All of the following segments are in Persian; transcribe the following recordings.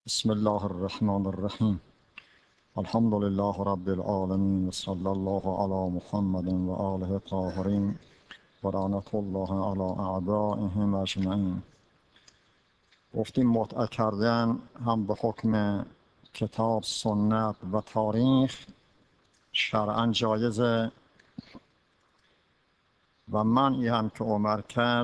بسم الله الرحمن الرحیم. الحمد لله رب العالمین و صلی الله علی محمد و آله الطاهرین و لعنت الله علی اعدائهم اجمعین. گفتیم متعه کردن هم به حکم کتاب، سنت و تاریخ شرعاً جایزه و منعی هم که عمر کرد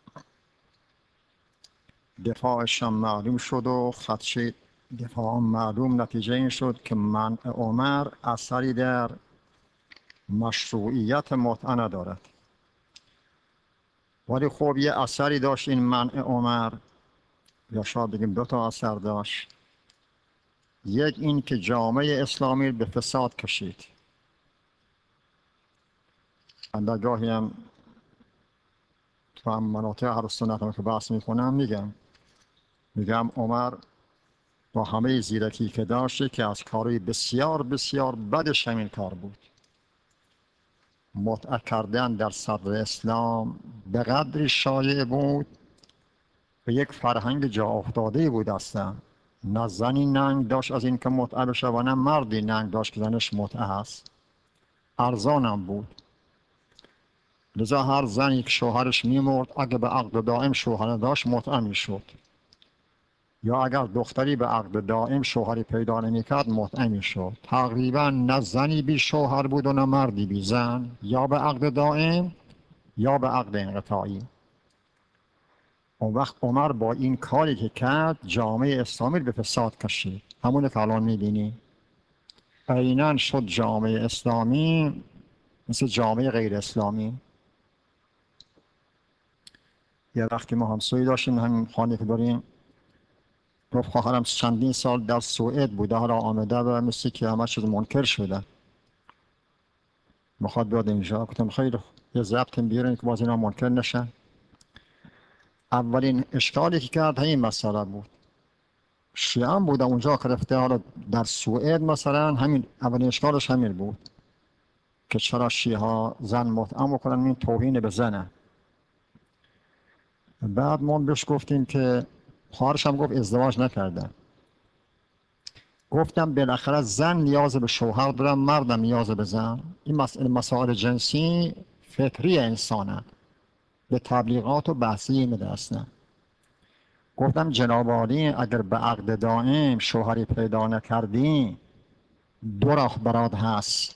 دفاعش هم معلوم شد و خدشه دفاع هم معلوم. نتیجه این شد که منع عمر اثری در مشروعیت متعه ندارد، ولی خب یه اثری داشت این منع عمر، یا شاید بگیم دو تا اثر داشت. یک این که جامعه اسلامی به فساد کشید. اندرگاهی هم تو هم مناطق اهل سنت هم که بحث میکنم میگم عمر با همه زیرکی که داشته که از کاری بسیار بسیار بدش همین کار بود. متعه کردن در صدر اسلام به قدری شایع بود و یک فرهنگ جا افتاده بود اصلا. نه زنی ننگ داشت از این که متعه بشه و نه مردی ننگ داشت که زنش متعه هست. ارزانم بود. لذا هر زنی که شوهرش میمرد اگه به عقد دائم شوهر داشت متعه میشد، یا اگر دختری به عقد دائم شوهری پیدا نمیکرد متعه میشد. تقریبا نه زنی بی شوهر بود و نه مردی بی زن، یا به عقد دائم یا به عقد انقطاعی. اون وقت عمر با این کاری که کرد جامعه اسلامی به فساد کشید. همون که الان میبینی عیناً شد جامعه اسلامی مثل جامعه غیر اسلامی. یه وقتی ما همسایه داشتیم، همین خانه که داریم، گفت خواهرم چندین سال در سوئد بوده، حالا آمده و مثل که همه چیز منکر شده، میخواد بیاد اینجا. گفتم خیلی یه ضبط بیارین که باز اینا منکر نشن. اولین اشکالی که کرد همین مسئله بود. شیعه هم بوده اونجا که رفته، حالا در سوئد مثلا همین اولین اشکالش همین بود که چرا شیعه ها زن متعه میکنن، این توهین به زنه. بعد ما بهش گفتیم که خواهرش هم گفت ازدواج نکردن. گفتم بالاخره زن نیاز به شوهر دارن، مردم نیاز به زن. این مسائل جنسی فطری انسانه، به تبلیغات و بحثی میدرسن. گفتم جناب عالی اگر به عقد دائم شوهری پیدا نکردی دو راه برات هست.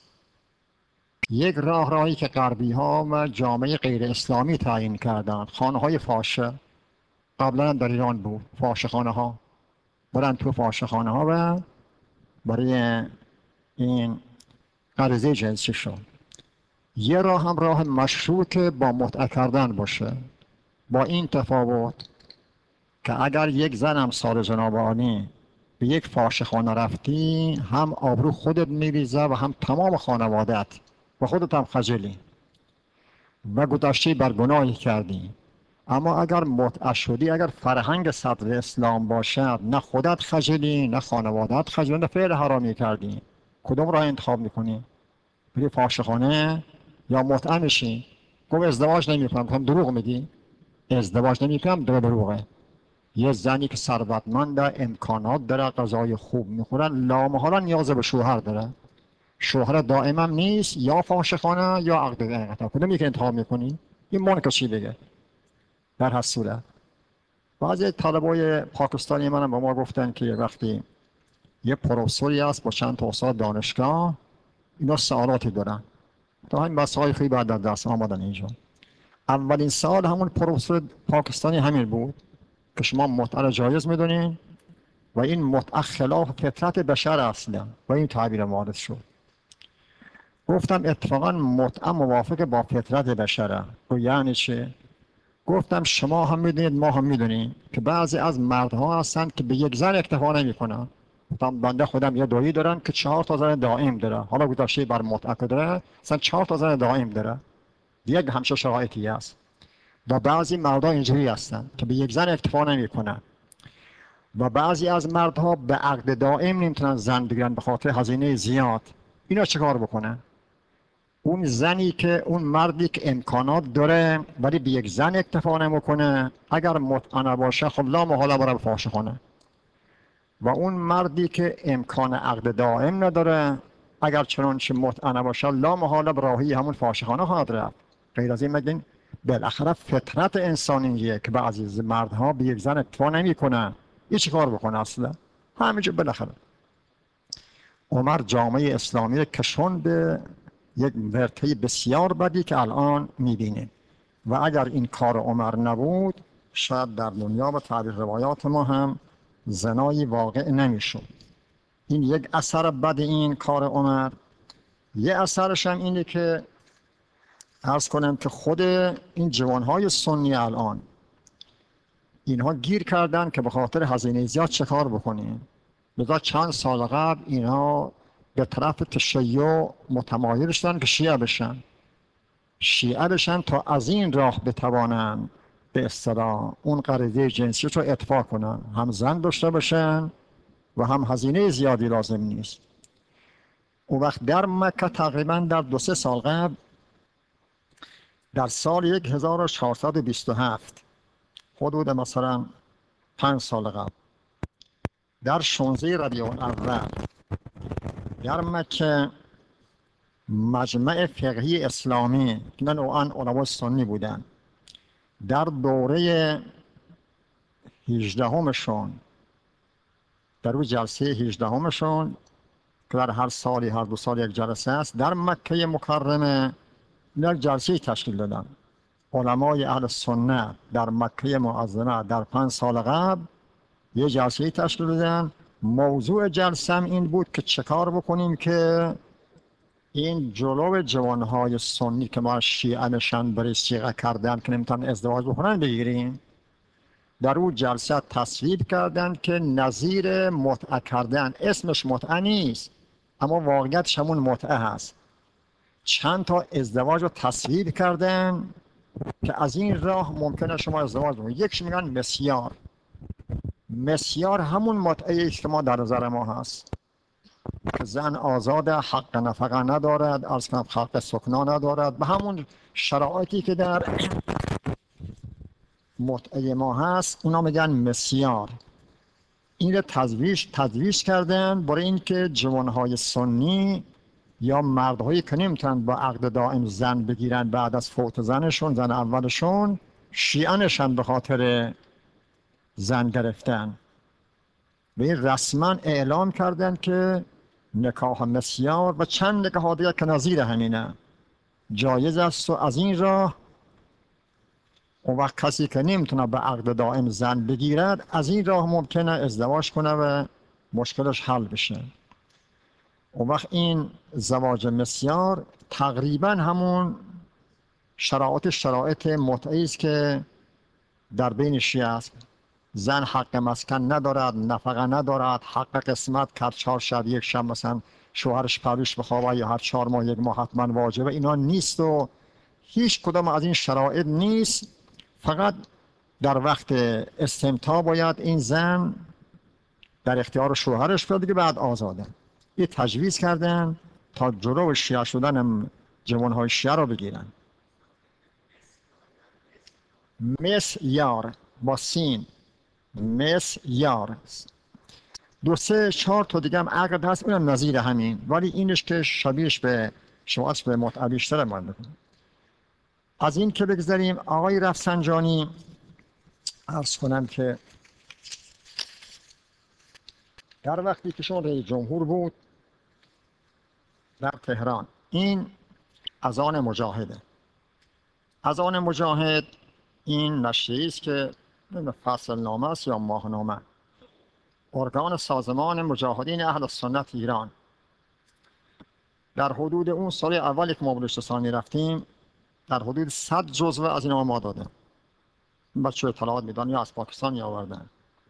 یک راهی که غربی ها و جامعه غیر اسلامی تعیین کردن، خانه های فاحشه. قبلا در ایران بود فاحشه خانه ها، برن تو فاحشه خانه ها و برای این غریزه جنسی شد. یه راه هم راه مشروع که با متعه کردن باشه، با این تفاوت که اگر یک زن هم سال جناب عالی به یک فاحشه خانه رفتی، هم آبرو خودت میریزه و هم تمام خانوادت و خودت هم خجلی و گذشته بر گناهی کردی. اما اگر متعه شدی، اگر فرهنگ صدر اسلام باشد، نه خودت خجلی نه خانوادت خجلی، نه فعل حرامی کردی. کدوم راه انتخاب میکنی؟ بری فاحشه خانه یا متعه میشی؟ گفت ازدواج نمیکنم. دروغ میگی؟ ازدواج نمیکنم دروغه. یه زنی که ثروتمند، امکانات داره، غذای خوب میخوره، لامحالا نیاز به شوهر داره. شوهر دائما نیست، یا فاحشه خانه یا عقد انقطاع. کدوم یک انتخاب میکنی؟ این مونیکا چی بگه؟ در هر صورت بعضی طلبای پاکستانی منم با ما گفتن که وقتی یه پروفسوری هست با چند تا استاد دانشگاه، اینا سوالاتی دارن، تا همین مسائل خیلی بعد در دست آمدن اینجا. اولین سال همون پروفسور پاکستانی همین بود که شما متعه جایز میدونین و این متعه خلاف فطرت بشر اصلا، و این تعبیر وارد شد. گفتم اتفاقا متعه موافق با فطرت بشره. و یعنی چه؟ گفتم شما هم میدونید ما هم میدونیم که بعضی از مردها هستند که به یک زن اکتفا نمیکنن. گفتم بنده خودم یه دویی دارم که 4 تا زن دائم داره، حالا گذشته بر متعه داره، مثلا 4 تا زن دائم داره، یک همچه شرایطی است. و بعضی مردها اینجوری هستن که به یک زن اکتفا نمیکنن. و بعضی از مردها به عقد دائم نمیتونن زن بگیرن به خاطر هزینه زیاد. اینا چه کار بکنن؟ اون زنی که اون مردی که امکانات داره ولی به یک زن اکتفا نمیکنه، اگر متعه نباشه خب لا محاله برای فاحشه خانه. و اون مردی که امکان عقد دائم نداره، اگر چنانچه متعه نباشه لا محاله به راهی همون فاحشه‌خانه خواهد رفت. غیر از این مگه بالاخره فطرت انسانیه که بعضی از مردها به یک زن اکتفا نمیکنن، این چی کار بکنه اصلا؟ همینجا بالاخره عمر جامعه اسلامی رو کشون به یک ورطه بسیار بدی که الان میبینه و اگر این کار عمر نبود شاید در دنیا به تعبیر روایات ما هم زنایی واقع نمیشد. این یک اثر بد این کار عمر. یه اثرش هم اینه که عرض کنم که خود این جوانهای سنی الان اینها گیر کردن که به خاطر هزینه زیاد چه کار بکنین. لذا چند سال قبل اینها به طرف تشیع متمایل شدن که شیعه بشن تا از این راه بتوانن به اصطلاح اون غریزه جنسی رو اطفا کنن، هم زن داشته باشن و هم هزینه زیادی لازم نیست. اون وقت در مکه تقریبا در 2-3 سال قبل، در سال 1427 حدود مثلا 5 سال قبل، در 16 ربیع الاول در مکه مجمع فقهی اسلامی که نوعاً علمای سنی بودن در دوره 18مشون، در روز جلسه 18مشون که در هر سالی هر 2 سال یک جلسه است، در مکه مکرمه یک جلسه تشکیل دادن. علمای اهل سنت در مکه معظمه در 5 سال قبل یه جلسه تشکیل دادن. موضوع جلسه هم این بود که چه کار بکنیم که این جلو جوانهای سنی که ما شیعه نشان برای سیغه کردن که نمیتونن ازدواج بکنن بگیریم. در اون جلسه تصویب کردن که نظیر متعه کردن، اسمش متعه نیست اما واقعیتش همون متعه هست، چند تا ازدواج رو تصویب کردن که از این راه ممکنه شما ازدواج بکنید. یکش میگن مسیار همون متعه است که ما در نظر ما هست که زن آزاد، حق نفقه ندارد، عرض کنم حق سکنا ندارد، به همون شرایطی که در متعه ما هست اونا میگن مسیار. این رو تدویج کردن برای اینکه جوانهای سنی یا مردهایی که نمیتونن با عقد دائم زن بگیرن بعد از فوت زنشون، زن اولشون، شیعه نشن به خاطر زن گرفتن. و این رسما اعلام کردن که نکاح مسیار و چند نکاح دیگه که نظیر همینه جایز است و از این راه اون وقت کسی که نمیتونه به عقد دائم زن بگیرد از این راه ممکنه ازدواج کنه و مشکلش حل بشه. اون وقت این زواج مسیار تقریبا همون شرایط متعه است که در بین شیعه است. زن حق مسکن ندارد، نفقه ندارد، حق قسمت که 4 شب یک شب مثلا شوهرش پروش بخوابه یا هر 4 ماه 1 ماه حتما واجبه، اینا نیست و هیچ کدام از این شرایط نیست. فقط در وقت استمتاع باید این زن در اختیار شوهرش بود، دیگه بعد آزاده. این تجویز کردن تا جلو شیعه شدن جوانهای شیعه رو بگیرن. مسیار با سین، مسیار 2-3-4 تا دیگه هم عقد هست، اونم نظیر همین، ولی اینش که شبیهش به شواهش به متعه بیشتر مال میکنه. از این که بگذاریم آقای رفسنجانی عرض کنم که در وقتی که شما رئیس جمهور بود در تهران، این اذان مجاهده. اذان مجاهد این نشریه است که فصل نامه است یا ماهنامه، ارگان سازمان مجاهدین اهل سنت ایران. در حدود اون سال اولی که ما بلوچستان میرفتیم در حدود 100 جزوه از این ما دادن. بچه اطلاعات میدن یا از پاکستان یا آوردن.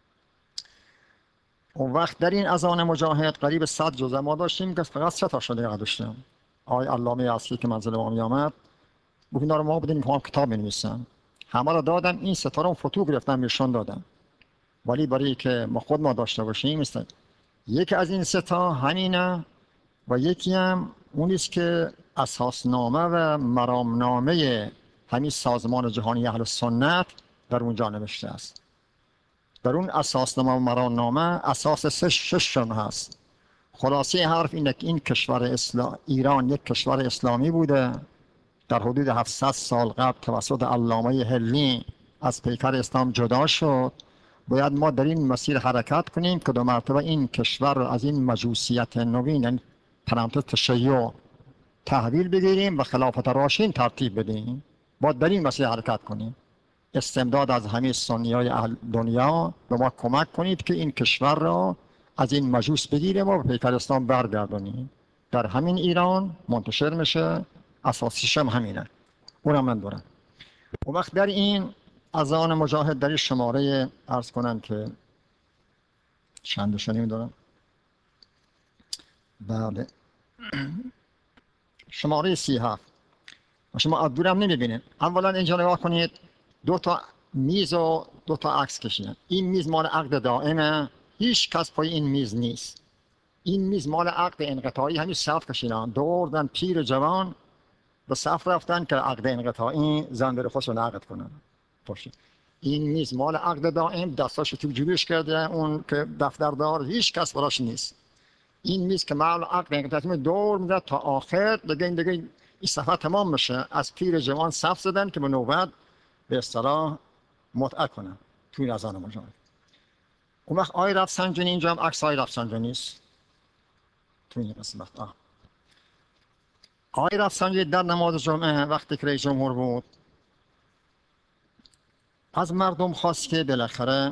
اون وقت در این اذان مجاهد قریب 100 جزوه ما داشتیم که فقط 3 تا شده داشتیم. آقای علامه اصلی که منزل ما می آمد بود اینا رو ما بودیم که کتاب می‌نویسن، همه رو دادم، این ستاره فوتو گرفتم نشون دادم، ولی برای که ما خود ما داشته باشیم مثلا یکی از این 3 تا همینه و یکی هم اون است که اساسنامه و مرامنامه همین سازمان جهانی اهل سنت در اونجا نوشته است. در اون اساسنامه و مرامنامه اساس ششم هست. خلاصه حرف اینه که این کشور ایران یک کشور اسلامی بوده، در حدود 700 سال قبل توسط علامه هلی از پیکر اسلام جدا شد. باید ما در این مسیر حرکت کنیم که دو مرتبه این کشور رو از این مجوسیت نوین، یعنی پرانتز تشیع، تحویل بگیریم و خلافت راشدین ترتیب بدیم. باید در این مسیر حرکت کنیم. استمداد از همه سنیای دنیا به ما کمک کنید که این کشور را از این مجوس بگیریم و به پیکر اسلام برگردونیم. در همین ایران منتشر میشه، اساسیش هم همینه. اونم من دارم. و وقت در این اذان مجاهد در این شماره عرض کنم که چندشو نمیدونم. بله، شماره 37. شما از دورم نمیبینید. اولا اینجا نگاه کنید، دو تا میز و دو تا عکس کشیدن. این میز مال عقد دائمه، هیچ کس پای این میز نیست. این میز مال عقد انقطاعی، همین صف کشیدن، دوردن پیر جوان به صف رفتن که عقد انقطاعی زن خودش رو عقد کنن. این میز مال عقد دائم، دستاشو تو جیبش کرده، اون که دفتردار، هیچ کس براش نیست. این میز که مال عقد انقطاعی دور میره تا آخر، دیگه این صفحه تمام میشه. از پیر جوان صف زدن که به نوبت به اصطلاح متعه کنن توی اذان مجاهد. اون وقت آقای رفسنجانی، اینجا هم عکس آقای رفسنجانی است توی این قسمت. آقای رفسنجانی در نماز جمعه وقتی که رئیس جمهور بود از مردم خواست که بالاخره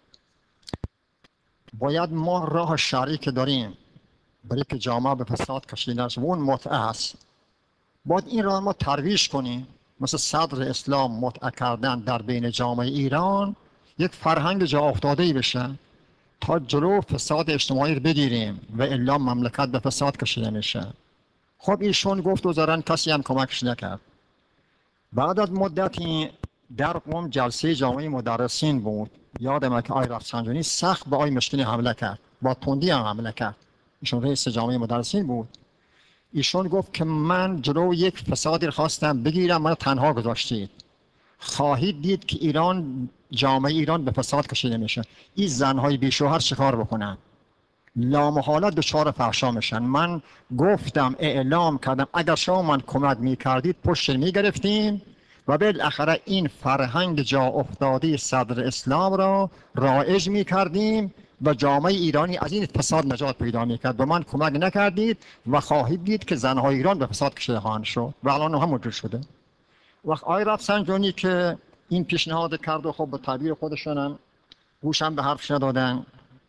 باید ما راه شرعی که داریم برای که جامعه به فساد کشیده نشه و اون متعه است، باید این راه ما ترویج کنیم. مثل صدر اسلام متعه کردن در بین جامعه ایران یک فرهنگ جا افتاده‌ای بشه تا جلو فساد اجتماعی رو بگیریم و الا مملکت به فساد کشیده میشه. خب ایشون گفت و زارن کسی هم کمکش نکرد. بعد از مدتی در قم جلسه جامعه مدرسین بود. یادمه که آقای رفسنجانی سخت به آقای مشکلی حمله کرد، با تندی هم حمله کرد. ایشون رئیس جامعه مدرسین بود. ایشون گفت که من جلو یک فسادی خواستم بگیرم، من تنها گذاشتید. خواهید دید که ایران، جامعه ایران به فساد کشیده میشه. این زنهای بیشوهر چیکار بکنن؟ لامحاله دچار فحشا میشن. من گفتم، اعلام کردم اگر شما من کمک میکردید پشت میگرفتیم و بالاخره این فرهنگ جا افتاده صدر اسلام را رایج میکردیم و جامعه ایرانی از این فساد نجات پیدا میکرد. و من کمک نکردید و خواهید دید که زنهای ایران به فساد کشیده خواهند شد و الان همونجور شده. وقت آقای رفسنجانی که این پیشنهاد کرد و خب به تعبیر خودشونم گوشم به حرفش ندادن،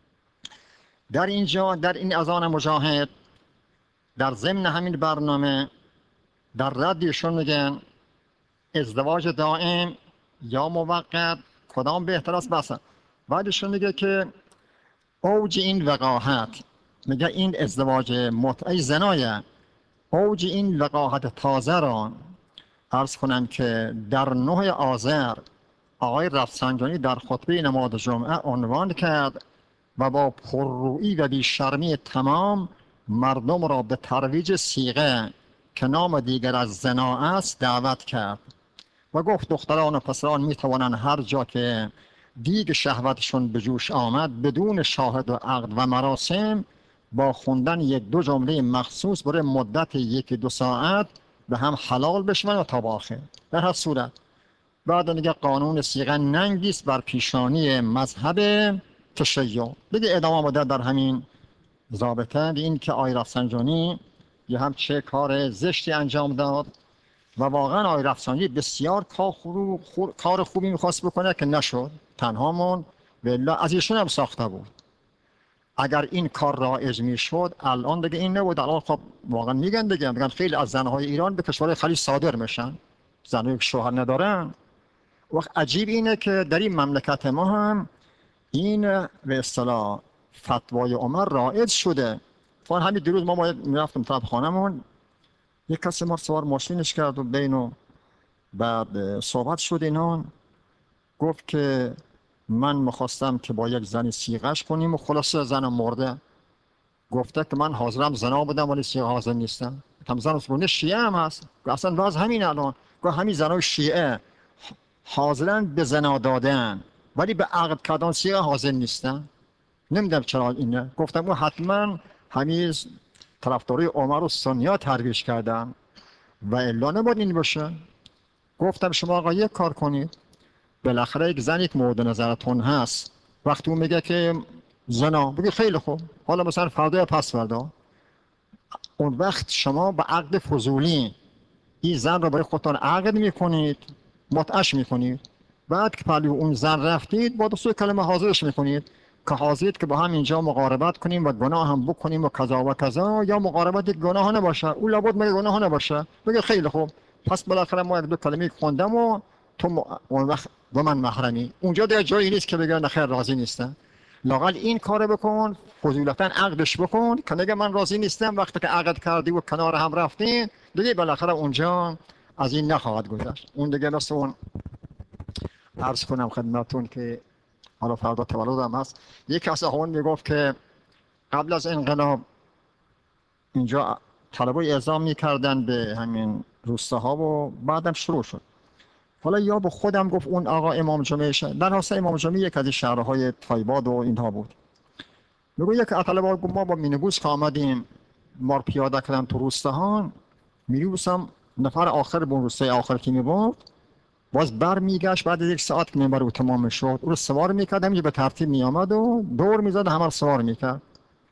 در اینجا در این اذان مجاهد در ضمن همین برنامه در ردیشون میگن ازدواج دائم یا موقت کدام بهتر است. بس بعدشون میگه که اوج این وقاحت، میگه این ازدواج متعه زنایه، اوج این وقاحت تازه را عرض کنم که در 9 آذر آقای رفسنجانی در خطبه نماز جمعه عنوان کرد و با پررویی و بیشرمی تمام مردم را به ترویج صیغه که نام دیگر از زنا است دعوت کرد و گفت دختران و پسران می توانند هر جا که دیگ شهوتشون به جوش آمد بدون شاهد و عقد و مراسم با خوندن یک دو جمله مخصوص برای مدت 1-2 ساعت به هم حلال بشون و تا به آخر. در هر صورت بعد دیگه قانون صیغه ننگیست بر پیشانی مذهب تشیع. دیگه ادامه بده در همین ضابطه این که آقای رفسنجانی یه هم چه کار زشتی انجام داد و واقعا آقای رفسنجانی بسیار کار خوبی میخواست بکنه که نشد، تنها موند و الا از ایشون هم ساخته بود. اگر این کار رایج میشد الان دیگه این نبود. الان خب واقعا میگن خیلی از زنهای ایران به کشور خلیج صادر میشن، زنهای که شوهر ندارن. وقت عجیب اینه که در این مملکت ما هم این به اصطلاح فتوای عمر رایج شده. فان همین دیروز ما میرفتم طرف خانمون، یک کسی ما سوار ماشینش کرد و بینو بعد صحبت شد اینا، گفت که من میخواستم که با یک زنی صیغه‌اش کنیم و خلاصه زنم مرده. گفته که من حاضرم زنا بدم ولی صیغه حاضر نیستم. هم زن اصلا شیعه هم هست، اصلا واز همین الان گفت همین زنای شیعه حاضرن به زنا دادن ولی به عقد کردن صیغه حاضر نیستن. نمیدونم چرا اینه. گفتم او حتما همیز طرفدارای عمر و سنیا ترویج کردن و الا نباید این باشه. گفتم شما آقا یک کار کنید، بالاخره یک زن یک مورد نظرتون هست، وقتی اون میگه که زنا، بگی خیلی خوب، حالا مثلا فردا یا پس فردا، اون وقت شما به عقد فضولی این زن رو برای خودتان عقد میکنید، متعش میکنید، بعد که پلو اون زن رفتید با دو کلمه حاضرش میکنید که حاضرید که با هم اینجا مقاربت کنیم و گناه هم بکنیم و کذا و کذا، یا مقاربت یک گناه نباشه، اون لابد مگه گناه نباشه، بگه خیلی خوب، پس بالاخره ما یک دو کلمه خوندم و تو اون وقت با من محرمی. اونجا دیگه جایی نیست که بگه خیر راضی نیستم. لاقل این کارو بکن، فضولتا عقدش بکن که نگه من راضی نیستم، وقتی که عقد کردی و کنار هم رفتین دیگه بالاخره اونجا از این نخواهد گذشت. اون دیگه مثل اون عرض کنم خدمتون که حالا فردا تولدم هست، یکی از اخوان میگفت که قبل از انقلاب اینجا طلبای اعزام میکردن به همین روستاها و بعدم شروع شد. حالا یا به خودم گفت اون آقا امام جمعه در حاصل امام جمعه یک از شهرهای تایباد و اینها بود، میگو یک طلبا گفت ما با مینیبوس که آمدیم ما رو پیاده کردن تو روستاها، مینیبوس هم نفر آخر به اون روستای آخر که میبرد باز بر میگشت، بعد از یک ساعت که منبر او تمام شد او رو سوار میکرد، همینجا به ترتیب میآمد و دور میزد همه رو سوار میکرد.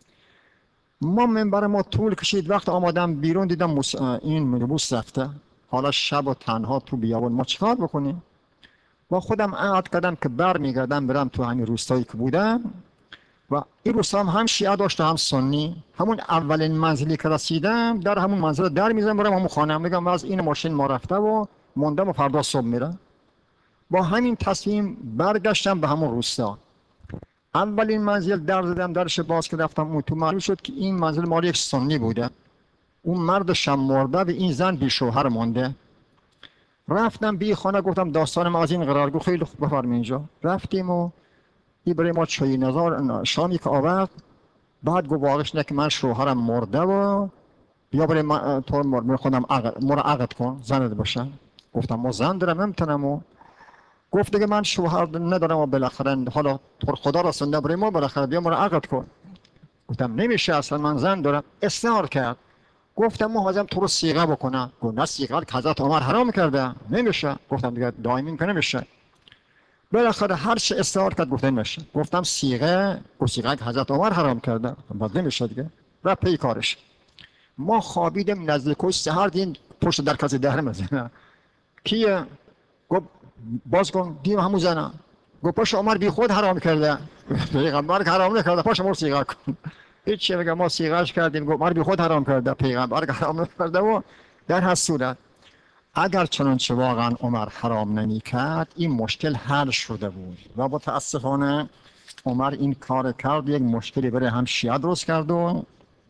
ما منبر ما طول کشید، وقت آمدم بیرون دیدم این مینیبوس رفته، حالا شب و تنها تو بیابان ما چیکار بکنیم؟ با خودم عهد کردم که بر میگردم برم تو همین روستایی که بودم و این روستا هم شیعه داشت و هم سنی. همون اولین منزلی که رسیدم در همون منزل در میزنم برم همون خانه، میگم از این ماشین ما رفته و موندم و فردا صبح میرم. با همین تصمیم برگشتم به همون روستا. اولین منزل در زدم، درش باز که رفتم اون تو، معلوم شد که این منزل مال یک سنی بوده. اون مردش هم مرده و این زن بی شوهر مونده. رفتم بی خانه گفتم داستان ما از این قرار، گو خیلی خوب بفرمایید اینجا. رفتیم و این برای ما چای نزار شامی که آورد، بعد گفت واقعش نه که من شوهرم مرده و بیا برای من تو خودم مرا عقد کن زنت باشم. گفتم ما زن دارم نمیتونم. و گفت دیگه من شوهر ندارم و بالاخره حالا تو خدا رسونده برای ما، بالاخره بیا مرا عقد کن. گفتم نمیشه اصلا من زن دارم. اصرار کرد. گفتم ما حاضرم تو رو صیغه بکنم. گفت نه صیغه که حضرت عمر حرام کرده نمیشه. گفتم دیگه دائمی که نمیشه. بالاخره هر چه اصرار کرد گفتم نمیشه. گفتم صیغه که حضرت عمر حرام کرده بعد نمیشه دیگه. و پی کارش ما خوابیدیم نزدیک سحر دین پشت در کسی دهر میزنه. کیه؟ گفت باز کن دیم همون زنه. گفت پاش عمر بی خود حرام کرده. پیغمبر حرام نکرده، پاش عمر صیغه کن. هیچ میگه ما صیغهش کردیم، گفت عمر بی خود حرام کرده، پیغمبر حرام نکرده. و در هر صورت اگر چنانچه واقعا عمر حرام نمیکرد این مشکل حل شده بود و متاسفانه عمر این کار کرد، یک مشکلی برای هم شیعه درست کرد و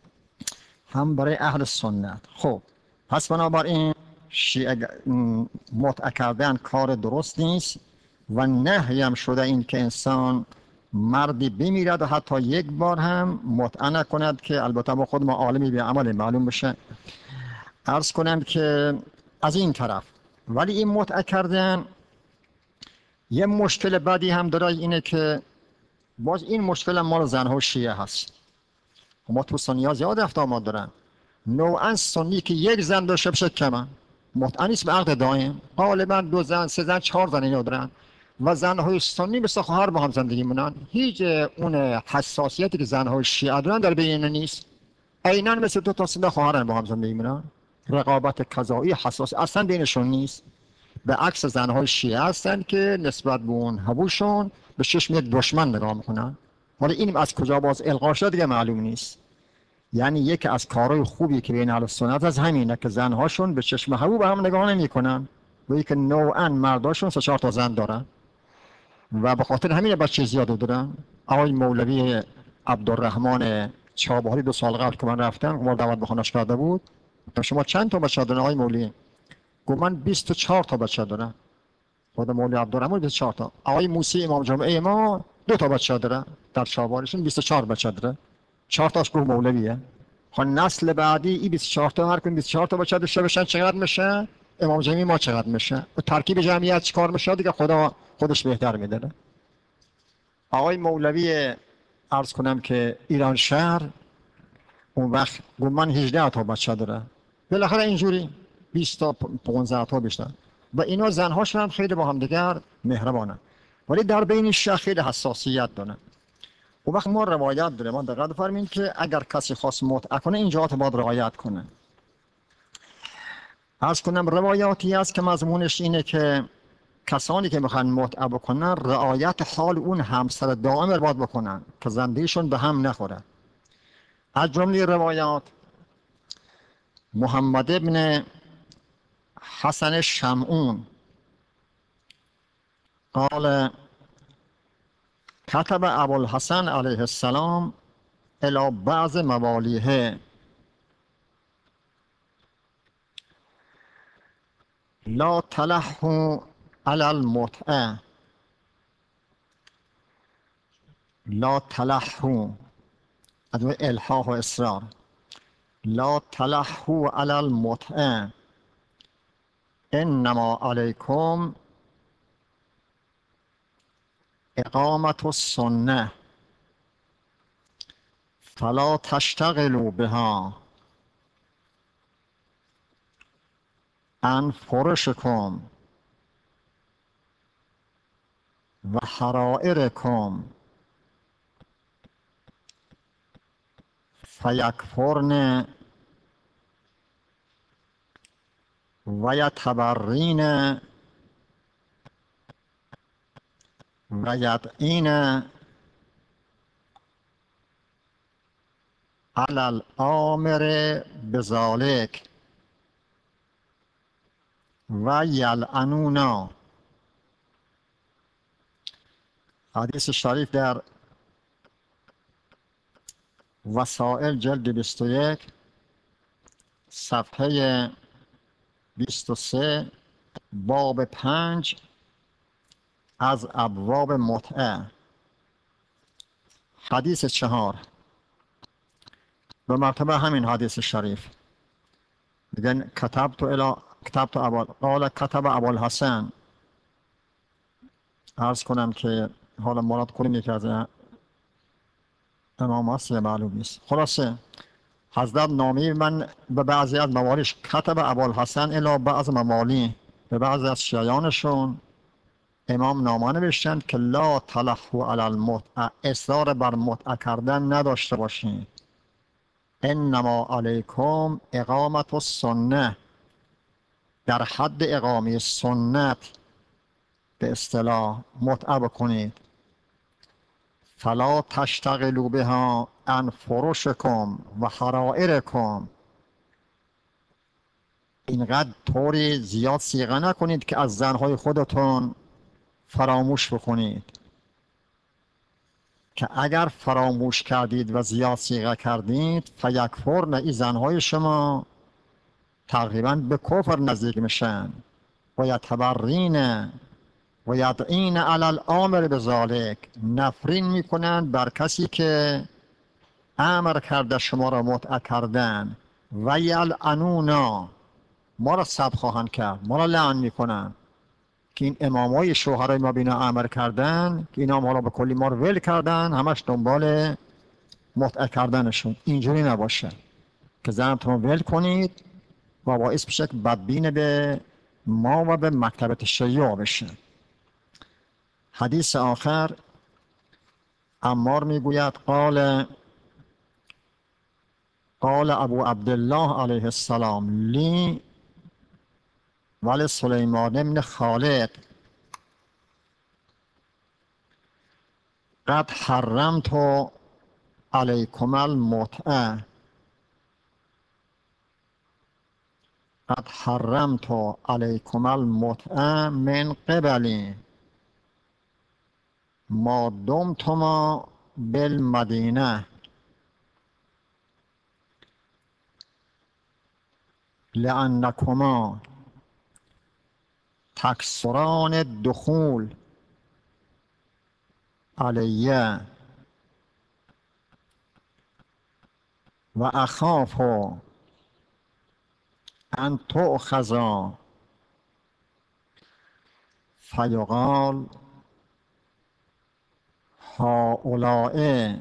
هم برای اهل سنت. خب پس بنابراین شیعه متع کردن کار درست نیست و نهی هم شده این که انسان مردی بمیرد و حتی یک بار هم متع نکند، که البته با خود ما عالمی به عمل معلوم بشه. عرض کنم که از این طرف ولی این متع کردن یه مشکل بعدی هم داره، اینه که باز این مشکل مال زنها و شیعه هست. ما تو سنی زیاد رفت آمد دارن، نوعا سنی که یک زن داشته بشه کمه، متع نیست به عقد دائم، غالبا 2 زن 3 زن 4 زن اینا دارن و زنهای سنی مثل خواهر با هم زندگی مونن. هیچ اون حساسیتی که زنهای شیعه دارن در بین نیست، عیناً مثل 2 تا 3 خواهرن با هم زندگی مونن. رقابت قضایی حساس اصلا بینشون نیست، به عکس زنهای شیعه هستن که نسبت به اون هوشون به چشم یک دشمن نگاه میکنن. حالا این از کجا باز القا شده دیگه معلوم نیست. یعنی یکی از کارهای خوبی که بین اهل سنت از همینه که زنهاشون به چشم هوو به هم نگاه نمیکنن و اینکه نوعا مرداشون 3-4 تا زن دارن و به خاطر همین بچه زیاد دارن. آقای مولوی عبدالرحمن چابهاری 2 سال قبل که من رفتم ما دعوت به خونش کرده بود، شما چند تا بچه دارن آقای مولوی؟ گفت من 24 تا بچه دارم. خود مولوی عبدالرحمن 24 تا. آقای موسی امام جمعه ما 2 تا بچه داره، در شابهارشون 24 بچه داره. 4 تاش گفت مولویه. خب نسل بعدی این 24 تا هر کدوم 24 تا بچه داشته باشن چقدر میشه؟ امام جمعه ما چقدر میشه؟ و ترکیب جمعیت چیکار میشه دیگه خدا خودش بهتر میدونه. آقای مولوی عرض کنم که ایران شهر اون وقت گفت من 18 تا بچه داره، بالاخره اینجوری 20 تا 15 تا بیشتر، و اینا زنهاشون هم خیلی با هم دیگر مهربانن، ولی در بین شهر خیلی حساسیت دارن. اون وقت ما روایت داره، ما دقت بفرمایید که اگر کسی خواست متعه کنه این جهات باید رعایت کنه. عرض کنم روایاتی است که مضمونش اینه که کسانی که میخوان متعه بکنن رعایت حال اون همسر دائم رو باید بکنن که زندگیشون به هم نخوره. از جمله روایات محمد ابن حسن شمعون قال كتب ابو الحسن علیه السلام الى بعض موالیه لا تلحوا على المتعه لا تلحوا، از الحاح و اصرار، لا تلحوا على المتعه انما علیکم اقامت السنه فلا تشتغلوا بها عن فرشکم و حرائرکم فیکفرن و یتبرین و یدعین علی الامر بذالک و یلعنونا. حدیث شریف در وسائل جلد 21 صفحه 23 باب 5 از ابواب متعه. حدیث 4 به مرتبه همین حدیث شریف میگن کتبت قال کتب ابوالحسن. عرض کنم که حالا مراد کنیم یکی از امام هست یا معلوم نیست. خلاصه حضرت نامی من به بعضی از موالیش کتب ابوالحسن الی بعض موالی، به بعضی از شیعانشون امام نامه نوشتن که لا تلحوا علی المتعه، اصرار بر متعه کردن نداشته باشین، انما علیکم اقامت السنه، در حد اقامه سنت به اصطلاح متعه بکنید، فلا تشتغلوا بها عن فرشکم و حرائرکم، اینقدر طوری زیاد صیغه نکنید که از زنهای خودتون فراموش بکنید، که اگر فراموش کردید و زیاد صیغه کردید فیکفرن، این زنهای شما تقریبا به کفر نزدیک میشن، و یتبرین و یدعین علی الامر بذالک، نفرین میکنن بر کسی که امر کرده شما را متعه کردن، و یلعنونا، ما را سب خواهند کرد، ما را لعن میکنن که این امامای شوهرای ما بینا امر کردن که اینا ما را به کلی ما رو ول کردن، همش دنبال متعه کردنشون. اینجوری نباشه که زنتون ول کنید و باعث بشه که بدبین به ما و به مکتبت شیعه بشه. حدیث آخر عمار میگوید قال ابو عبدالله علیه السلام لی ولی سلیمان ابن خالد قد حرمت علیکم المتعه، قد حرمت علیکم المتعه من قبلی ما دمتما بالمدینه لأنکما تکثران الدخول علیه و اخاف ان تؤخذ فیقال هؤلاء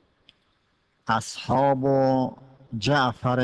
اصحاب جعفر.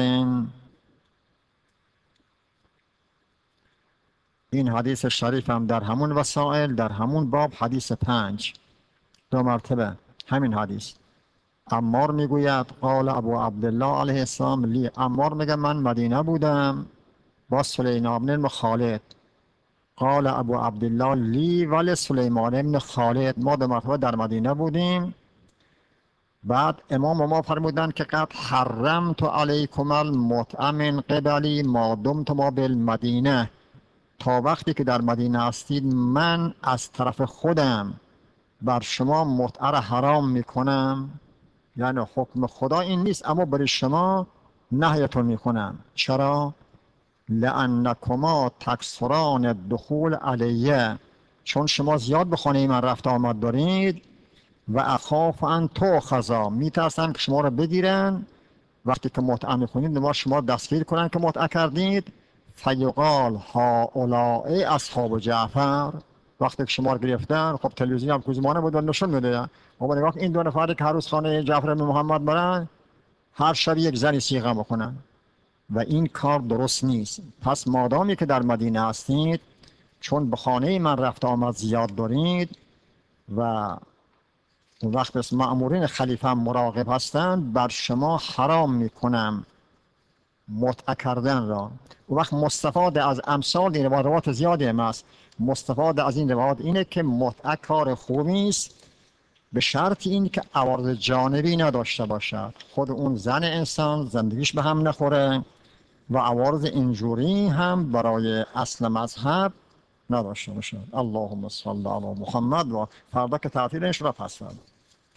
این حدیث شریف هم در همون وسائل، در همون باب، حدیث 5 دو مرتبه همین حدیث. عمار میگوید قال ابو عبدالله علیه السلام لی، عمار میگه من مدینه بودم با سلیمان بن خالد. قال ابو عبدالله لی ولی سلیمان بن خالد، ما دو مرتبه در مدینه بودیم. بعد امام ما فرمودن که قد حرمت علیکم المتع من قبلی ما دمت ما بالمدینه، تا وقتی که در مدینه هستید من از طرف خودم بر شما متعه را حرام میکنم. یعنی حکم خدا این نیست اما برای شما نهیتون میکنم. چرا؟ لانکما تکثران الدخول علیه، چون شما زیاد به خانه من رفت آمد دارید. و اخاف ان تؤخذا، میترسم که شما رو بگیرن وقتی که متعه میکنید ما شما دستگیر کنن که متعه کردید. فیقال هؤلاء اصحاب جعفر، وقتی که شما رو گرفتن، خب تلویزیون هم کوزمانه بود و نشون میده بابا نگاه این دو نفری که هر روز خانه جعفر بن محمد برن هر شب یک زنی صیغه میکنن و این کار درست نیست. پس مادامی که در مدینه هستید چون به خانه من رفت آمد زیاد دارید و وقت مأمورین خلیفه هم مراقب هستند بر شما حرام میکنم متعه کردن را. و وقت مستفاد از امثال این روایات زیادی هم است. مستفاد از این روایات اینه که متعه کار خوبی است به شرط این که عوارض جانبی نداشته باشد، خود اون زن انسان زندگیش به هم نخوره و عوارض اینجوری هم برای اصل مذهب نداشته باشد. اللهم صل علی محمد. و فردا که تعطیل این شورا پس فردا